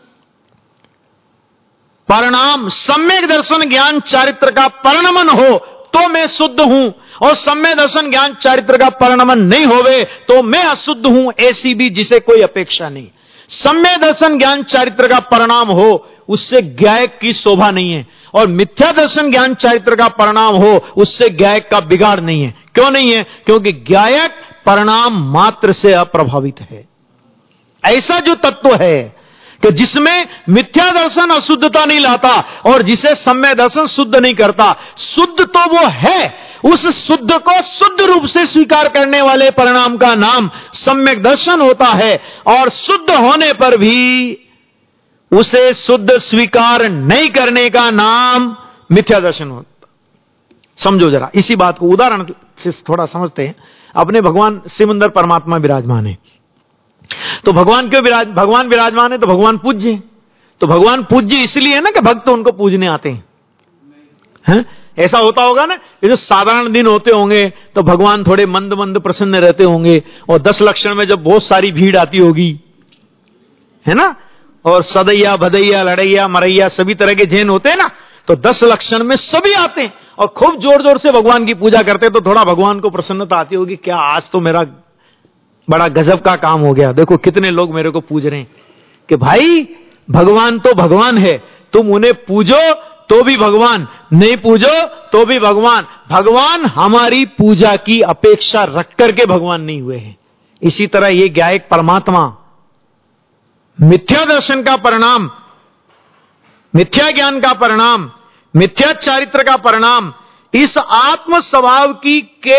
परिणाम सम्यक दर्शन ज्ञान चारित्र का परिणमन हो तो मैं शुद्ध हूं, और सम्यक दर्शन ज्ञान चारित्र का परिणमन नहीं होवे तो मैं अशुद्ध हूं, ऐसी भी जिसे कोई अपेक्षा नहीं। सम्यक दर्शन ज्ञान चारित्र का परिणाम हो उससे गायक की शोभा नहीं है, और मिथ्या दर्शन ज्ञान चारित्र का परिणाम हो उससे गायक का बिगाड़ नहीं है। क्यों नहीं है? क्योंकि गायक परिणाम मात्र से अप्रभावित है। ऐसा जो तत्व है कि जिसमें मिथ्या दर्शन अशुद्धता नहीं लाता और जिसे सम्यक दर्शन शुद्ध नहीं करता, शुद्ध तो वो है, उस शुद्ध को शुद्ध रूप से स्वीकार करने वाले परिणाम का नाम सम्यक दर्शन होता है, और शुद्ध होने पर भी उसे शुद्ध स्वीकार नहीं करने का नाम मिथ्या दर्शन होता। समझो जरा इसी बात को, उदाहरण से थोड़ा समझते हैं। अपने भगवान शिव अंदर परमात्मा विराजमान है, तो भगवान भगवान विराजमान है तो भगवान पूज्य है। तो भगवान पूज्य इसलिए है ना कि भक्त उनको पूजने आते हैं। ऐसा होता होगा ना, ये जो साधारण दिन होते होंगे तो भगवान थोड़े मंद मंद प्रसन्न रहते होंगे, और 10 लक्षण में जब बहुत सारी भीड़ आती होगी, है ना, और सदैया भदैया लड़ैया मरैया सभी तरह के जैन होते हैं ना, तो 10 लक्षण में सभी आते हैं और खूब जोर जोर से भगवान की पूजा करते हैं। तो थोड़ा भगवान को प्रसन्नता आती होगी, क्या आज तो मेरा बड़ा गजब का काम हो गया, देखो कितने लोग मेरे को पूज रहे हैं। कि भाई भगवान तो भगवान है, तुम उन्हें पूजो तो भी भगवान, नहीं पूजो तो भी भगवान। भगवान हमारी पूजा की अपेक्षा रख करके भगवान नहीं हुए हैं। इसी तरह ये गायक परमात्मा मिथ्या दर्शन का परिणाम, मिथ्या ज्ञान का परिणाम, मिथ्या चारित्र का परिणाम, इस आत्म स्वभाव की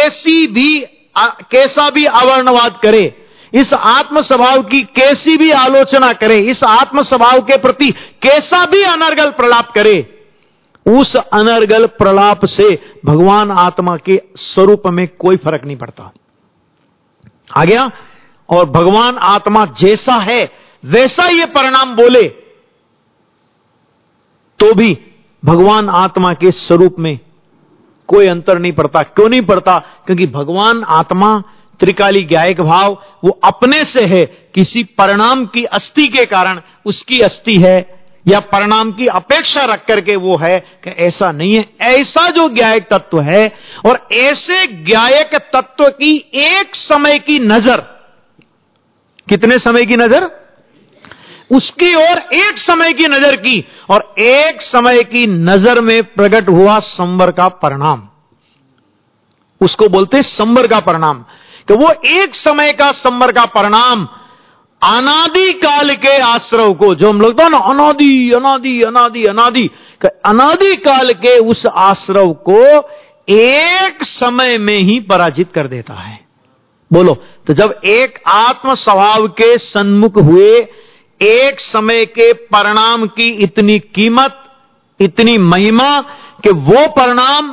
कैसा भी अवर्णवाद करे, इस आत्म स्वभाव की कैसी भी आलोचना करे, इस आत्म स्वभाव के प्रति कैसा भी अनर्गल प्रलाप करे, उस अनर्गल प्रलाप से भगवान आत्मा के स्वरूप में कोई फर्क नहीं पड़ता। आ गया? और भगवान आत्मा जैसा है वैसा ये परिणाम बोले तो भी भगवान आत्मा के स्वरूप में कोई अंतर नहीं पड़ता। क्यों नहीं पड़ता? क्योंकि भगवान आत्मा त्रिकाली गायक भाव वो अपने से है, किसी परिणाम की अस्थि के कारण उसकी अस्थि है, या परिणाम की अपेक्षा रख करके वो है, कि ऐसा नहीं है। ऐसा जो गायक तत्व है, और ऐसे गायक तत्व की एक समय की नजर, कितने समय की नजर? उसकी ओर एक समय की नजर की, और एक समय की नजर में प्रकट हुआ संवर का परिणाम, उसको बोलते हैं संवर का परिणाम। कि वो एक समय का संवर का परिणाम अनादि काल के आश्रव को, जो हम लोग तो ना अनादि अनादि अनादि अनादि, अनादि काल के उस आश्रव को एक समय में ही पराजित कर देता है। बोलो, तो जब एक आत्म स्वभाव के सन्मुख हुए एक समय के परिणाम की इतनी कीमत, इतनी महिमा, कि वो परिणाम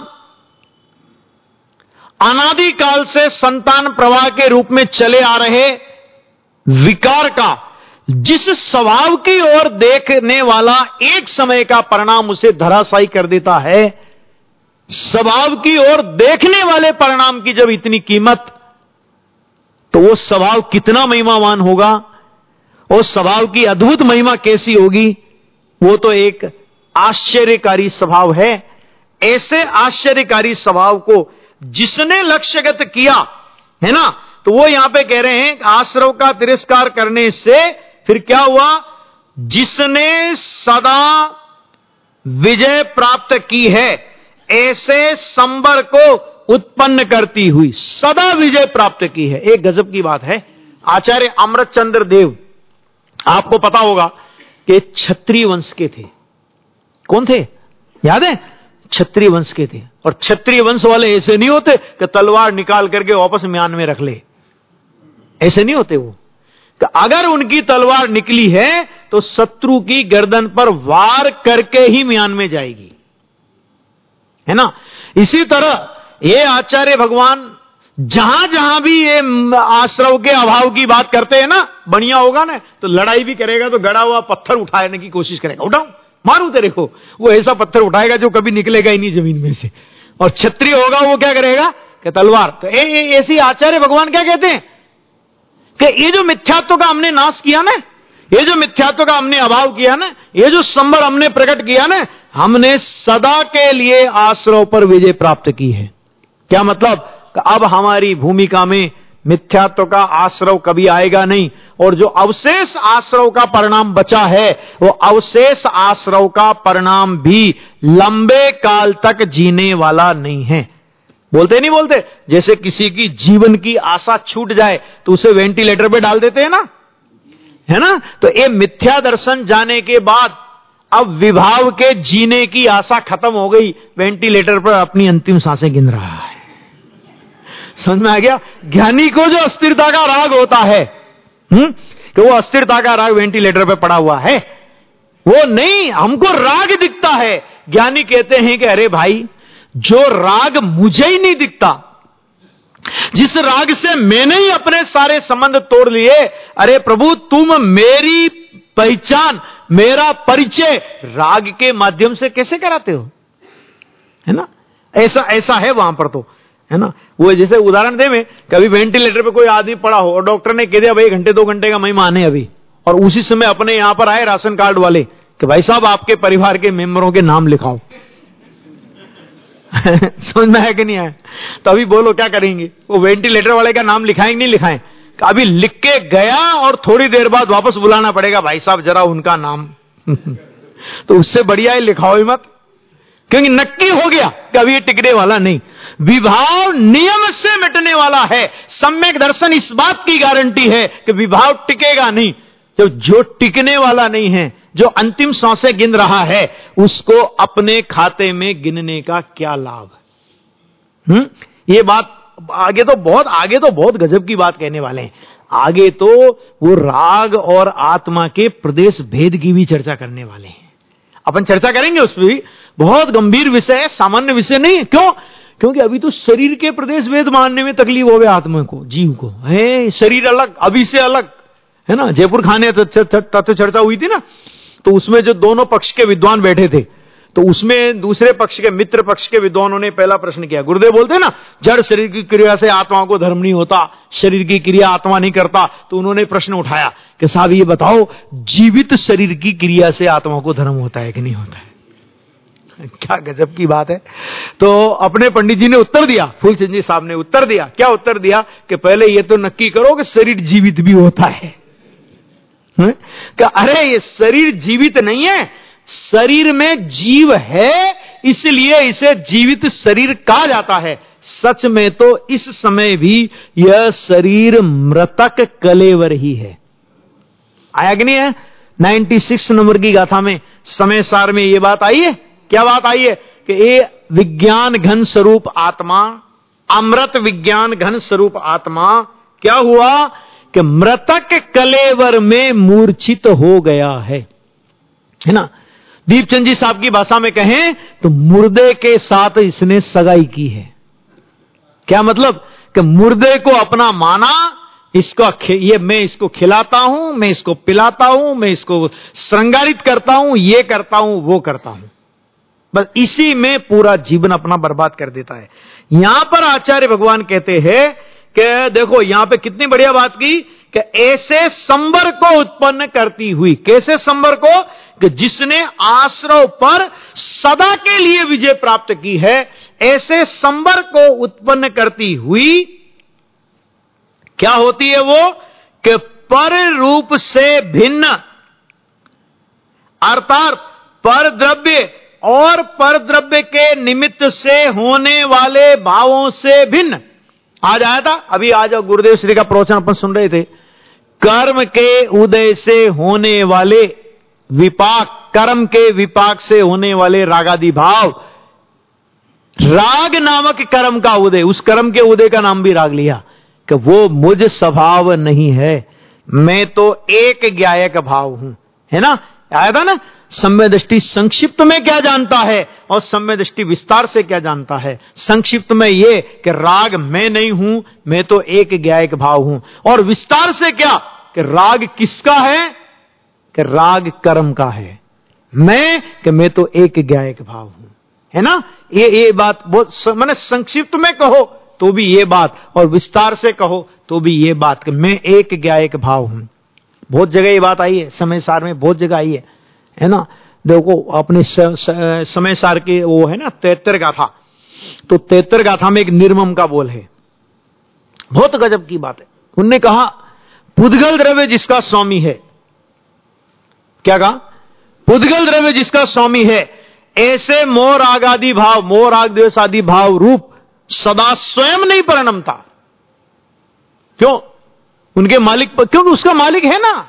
अनादि काल से संतान प्रवाह के रूप में चले आ रहे विकार का, जिस स्वभाव की ओर देखने वाला एक समय का परिणाम उसे धराशायी कर देता है, स्वभाव की ओर देखने वाले परिणाम की जब इतनी कीमत, तो वो स्वभाव कितना महिमावान होगा, उस स्वभाव की अद्भुत महिमा कैसी होगी। वो तो एक आश्चर्यकारी स्वभाव है। ऐसे आश्चर्यकारी स्वभाव को जिसने लक्ष्यगत किया है ना, तो वो यहां पे कह रहे हैं आश्रव का तिरस्कार करने से फिर क्या हुआ? जिसने सदा विजय प्राप्त की है, ऐसे संबर को उत्पन्न करती हुई सदा विजय प्राप्त की है। एक गजब की बात है, आचार्य अमृतचंद्र देव, आपको पता होगा कि क्षत्रिय वंश के थे। कौन थे याद है? क्षत्रिय वंश के थे। और क्षत्रिय वंश वाले ऐसे नहीं होते कि तलवार निकाल करके वापस म्यान में रख ले, ऐसे नहीं होते वो। कि अगर उनकी तलवार निकली है तो शत्रु की गर्दन पर वार करके ही म्यान में जाएगी, है ना। इसी तरह ये आचार्य भगवान जहां जहां भी ये आश्रव के अभाव की बात करते हैं ना, बढ़िया होगा ना, तो लड़ाई भी करेगा तो गड़ा हुआ पत्थर उठाने की कोशिश करेगा, उठाओ मारू तेरे को, वो ऐसा पत्थर उठाएगा जो कभी निकलेगा ही नहीं जमीन में से। और क्षत्रिय होगा वो क्या करेगा कि तलवार। तो ऐसी आचार्य भगवान क्या कहते हैं कि ये जो मिथ्यात्व का हमने नाश किया ना, ये जो मिथ्यात्व का हमने अभाव किया ना, ये जो संबर हमने प्रकट किया ना, हमने सदा के लिए आश्रव पर विजय प्राप्त की है। क्या मतलब? अब हमारी भूमिका में मिथ्यात्व का आश्रव कभी आएगा नहीं, और जो अवशेष आश्रव का परिणाम बचा है, वो अवशेष आश्रव का परिणाम भी लंबे काल तक जीने वाला नहीं है। बोलते नहीं बोलते, जैसे किसी की जीवन की आशा छूट जाए तो उसे वेंटिलेटर पे डाल देते हैं ना, है ना। तो ये मिथ्या दर्शन जाने के बाद अब विभाव के जीने की आशा खत्म हो गई, वेंटिलेटर पर अपनी अंतिम सांसें गिन रहा है। समझ में आ गया? ज्ञानी को जो अस्थिरता का राग होता है, कि वो अस्थिरता का राग वेंटिलेटर पे पड़ा हुआ है, वो नहीं, हमको राग दिखता है। ज्ञानी कहते हैं कि अरे भाई, जो राग मुझे ही नहीं दिखता, जिस राग से मैंने ही अपने सारे संबंध तोड़ लिए, अरे प्रभु तुम मेरी पहचान, मेरा परिचय राग के माध्यम से कैसे कराते हो, है ना। ऐसा है वहां पर, तो है ना। वो जैसे उदाहरण दे में, कभी वेंटिलेटर पे कोई आदमी पड़ा हो और डॉक्टर ने कह दिया भाई घंटे 2 घंटे का महिमा आने अभी, और उसी समय अपने यहां पर आए राशन कार्ड वाले कि भाई साहब आपके परिवार के मेंबरों के नाम लिखाओ। समझ में आया कि नहीं आया? तो अभी बोलो क्या करेंगे? वो वेंटिलेटर वाले का नाम लिखाएंगे नहीं लिखाएं? अभी लिख के गया और थोड़ी देर बाद वापस बुलाना पड़ेगा, भाई साहब जरा उनका नाम। तो उससे बढ़िया है लिखाओ ही मत, क्योंकि नक्की हो गया कि अभी ये टिकने वाला नहीं। विभाव नियम से मिटने वाला है। सम्यक दर्शन इस बात की गारंटी है कि विभाव टिकेगा नहीं। जो टिकने वाला नहीं है, जो अंतिम सांसें गिन रहा है, उसको अपने खाते में गिनने का क्या लाभ? ये बात आगे तो बहुत गजब की बात कहने वाले हैं। आगे तो वो राग और आत्मा के प्रदेश भेद की भी चर्चा करने वाले हैं। अपन चर्चा करेंगे उस पर भी, बहुत गंभीर विषय है, सामान्य विषय नहीं है। क्यों? क्योंकि अभी तो शरीर के प्रदेश भेद मानने में तकलीफ हो गया आत्मा को, जीव को। है शरीर अलग, अभी से अलग, है ना। जयपुर खाने तत्व चर्चा हुई थी ना, तो उसमें जो दोनों पक्ष के विद्वान बैठे थे, तो उसमें दूसरे पक्ष के मित्र पक्ष के विद्वानों ने पहला प्रश्न किया। गुरुदेव बोलते ना, जड़ शरीर की क्रिया से आत्मा को धर्म नहीं होता, शरीर की क्रिया आत्मा नहीं करता। तो उन्होंने प्रश्न उठाया कि साहब ये बताओ, जीवित शरीर की क्रिया से आत्मा को धर्म होता है कि नहीं होता है? क्या गजब की बात है। तो अपने पंडित जी ने उत्तर दिया, फूलचंद जी साहब ने उत्तर दिया। क्या उत्तर दिया? कि पहले ये तो नक्की करो कि शरीर जीवित भी होता है। कि अरे ये शरीर जीवित नहीं है, शरीर में जीव है, इसलिए इसे जीवित शरीर कहा जाता है। सच में तो इस समय भी यह शरीर मृतक कलेवर ही है। आया कि नहीं है? 96 नंबर की गाथा में समय सार में यह बात आई है। क्या बात आई है? कि ये विज्ञान घन स्वरूप आत्मा, अमृत विज्ञान घन स्वरूप आत्मा क्या हुआ कि मृतक कलेवर में मूर्छित हो गया है ना। दीपचंद जी साहब की भाषा में कहें तो मुर्दे के साथ इसने सगाई की है। क्या मतलब? कि मुर्दे को अपना माना, ये मैं इसको खिलाता हूं, मैं इसको पिलाता हूं, मैं इसको श्रृंगारित करता हूं, ये करता हूं, वो करता हूं, बस इसी में पूरा जीवन अपना बर्बाद कर देता है। यहां पर आचार्य भगवान कहते हैं कि देखो यहां पे कितनी बढ़िया बात की कि ऐसे संबर को उत्पन्न करती हुई। कैसे संबर को? कि जिसने आश्रव पर सदा के लिए विजय प्राप्त की है, ऐसे संबर को उत्पन्न करती हुई क्या होती है वो? कि पर रूप से भिन्न, अर्थात पर द्रव्य और परद्रव्य के निमित्त से होने वाले भावों से भिन्न। आज आया था, अभी आज गुरुदेव श्री का प्रवचन अपन सुन रहे थे। कर्म के उदय से होने वाले विपाक, कर्म के विपाक से होने वाले रागादि भाव, राग नामक कर्म का उदय, उस कर्म के उदय का नाम भी राग लिया कि वो मुझ स्वभाव नहीं है, मैं तो एक ज्ञायक भाव हूं, है ना, आया था ना। सम्य दृष्टि संक्षिप्त में क्या जानता है और सम्य दृष्टि विस्तार से क्या जानता है। संक्षिप्त में ये कि राग मैं नहीं हूं, मैं तो एक ज्ञायक भाव हूं, और विस्तार से क्या कि राग किसका है, कि राग कर्म का है, मैं तो एक ज्ञायक भाव हूं, है ना। ये बात बहुत मैंने संक्षिप्त में कहो तो भी ये बात, और विस्तार से कहो तो भी ये बात कि मैं एक ज्ञायक भाव हूं। बहुत जगह ये बात आई है, समय सार में बहुत जगह आई है ना। देखो अपने समय सार के वो है ना 73 गाथा, तो 73 गाथा में एक निर्मम का बोल है, बहुत गजब की बात है। उनने कहा पुद्गल द्रव्य जिसका स्वामी है, क्या कहा, पुद्गल द्रव्य जिसका स्वामी है, ऐसे मोह राग आदि भाव, मोह राग द्वेष आदि भाव रूप सदा स्वयं नहीं परिणमता। क्यों, उनके मालिक, क्योंकि उसका मालिक है ना।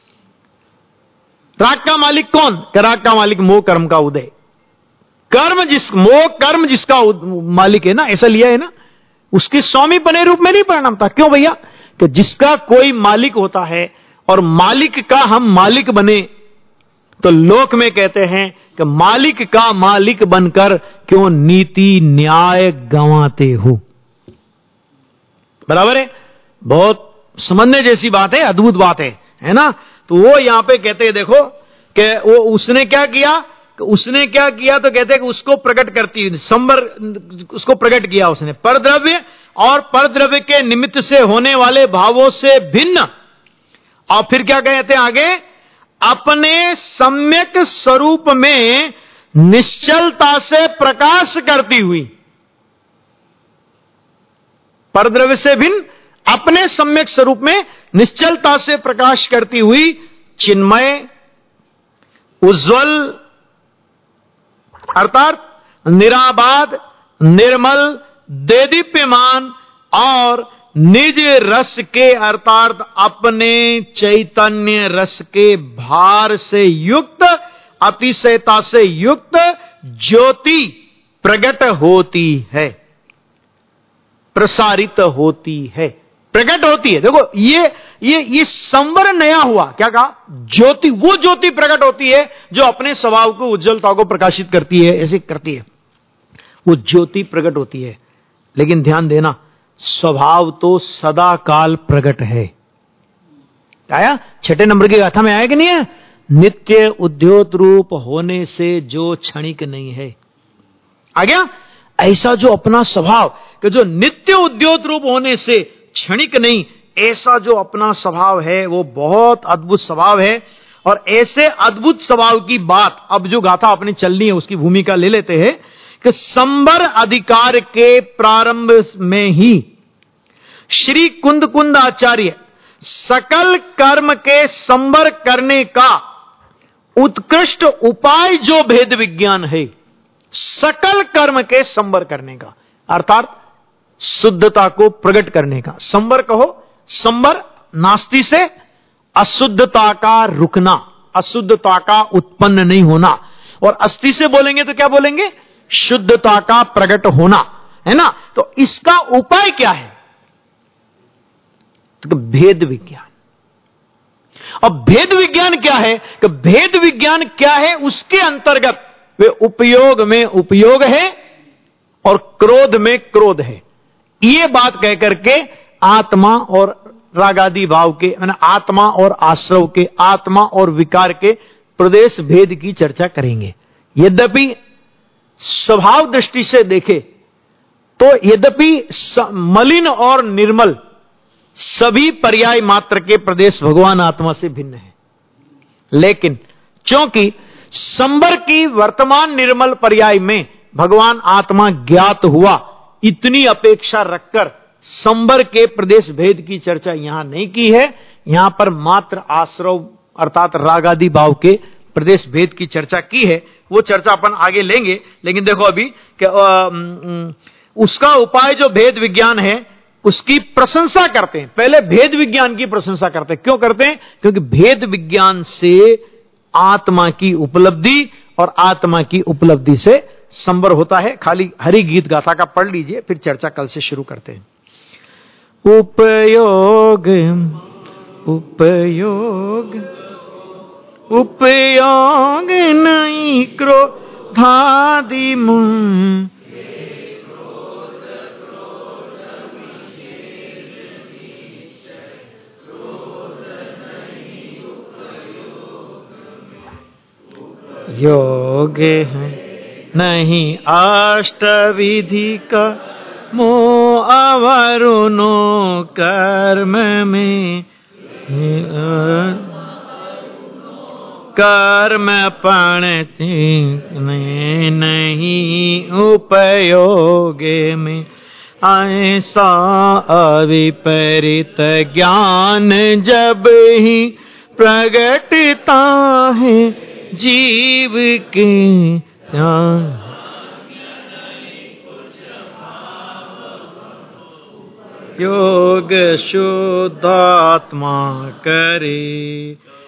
राग का मालिक कौन, राग का मालिक मोह कर्म का उदय, कर्म मोह कर्म जिसका मालिक है ना, ऐसा लिया है ना, उसके स्वामी बने रूप में नहीं परिणमता। क्यों भैया, कि जिसका कोई मालिक होता है और मालिक का हम मालिक बने, तो लोक में कहते हैं कि मालिक का मालिक बनकर क्यों नीति न्याय गंवाते हो। बराबर है, बहुत समझने जैसी बात है, अद्भुत बात है ना। तो वो यहां पे कहते हैं देखो कि वो उसने क्या किया, तो कहते हैं कि उसको प्रकट करती हुई संबर, उसको प्रकट किया उसने, परद्रव्य और परद्रव्य के निमित्त से होने वाले भावों से भिन्न। और फिर क्या कहते हैं आगे, अपने सम्यक स्वरूप में निश्चलता से प्रकाश करती हुई, परद्रव्य से भिन्न अपने सम्यक स्वरूप में निश्चलता से प्रकाश करती हुई चिन्मय, उज्ज्वल अर्थात निराबाद, निर्मल, देदीप्यमान और निज रस के अर्थात अपने चैतन्य रस के भार से युक्त, अतिशयता से युक्त ज्योति प्रकट होती है, प्रसारित होती है, प्रकट होती है। देखो ये संवर नया हुआ, क्या कहा, ज्योति, वो ज्योति प्रकट होती है जो अपने स्वभाव को, उज्ज्वलता को प्रकाशित करती है, ऐसे करती है, वो ज्योति प्रकट होती है। लेकिन ध्यान देना, स्वभाव तो सदा काल प्रकट है। आया 6 नंबर की गाथा में आया कि नहीं है, नित्य उद्योत रूप होने से जो क्षणिक नहीं है। आ गया, ऐसा जो अपना स्वभाव कि जो नित्य उद्योत रूप होने से क्षणिक नहीं, ऐसा जो अपना स्वभाव है वो बहुत अद्भुत स्वभाव है। और ऐसे अद्भुत स्वभाव की बात अब जो गाथा अपनी चलनी है उसकी भूमिका ले लेते हैं कि संबर अधिकार के प्रारंभ में ही श्री कुंद आचार्य सकल कर्म के संबर करने का उत्कृष्ट उपाय जो भेद विज्ञान है, सकल कर्म के संबर करने का अर्थात शुद्धता को प्रकट करने का। संबर कहो, संबर नास्ति से अशुद्धता का रुकना, अशुद्धता का उत्पन्न नहीं होना, और अस्थि से बोलेंगे तो क्या बोलेंगे, शुद्धता का प्रकट होना, है ना। तो इसका उपाय क्या है, तो भेद विज्ञान। अब भेद विज्ञान क्या है, कि भेद विज्ञान क्या है, उसके अंतर्गत वे उपयोग में उपयोग है और क्रोध में क्रोध है। ये बात कहकर के आत्मा और रागादि भाव के, आत्मा और आश्रव के, आत्मा और विकार के प्रदेश भेद की चर्चा करेंगे। यद्यपि स्वभाव दृष्टि से देखे तो यद्यपि मलिन और निर्मल सभी पर्याय मात्र के प्रदेश भगवान आत्मा से भिन्न है, लेकिन चूंकि संबर की वर्तमान निर्मल पर्याय में भगवान आत्मा ज्ञात हुआ, इतनी अपेक्षा रखकर संबर के प्रदेश भेद की चर्चा यहां नहीं की है। यहां पर मात्र आश्रव अर्थात रागादि भाव के प्रदेश भेद की चर्चा की है। वो चर्चा अपन आगे लेंगे। लेकिन देखो अभी कि उसका उपाय जो भेद विज्ञान है उसकी प्रशंसा करते हैं। पहले भेद विज्ञान की प्रशंसा करते हैं। क्यों करते हैं? क्योंकि भेद विज्ञान से आत्मा की उपलब्धि और आत्मा की उपलब्धि से संबर होता है। खाली हरि गीत गाथा का पढ़ लीजिए, फिर चर्चा कल से शुरू करते हैं। उपयोग उपयोग उपयोग नहीं क्रोधादि मुन, योग है नहीं अष्टविधि का मोह अवरुणो कर्म में, कर्म पणति नहीं उपयोग में। ऐसा अविपरीत ज्ञान जब ही प्रगटता है जीव के त्याग, योग शुद्धात्मा करे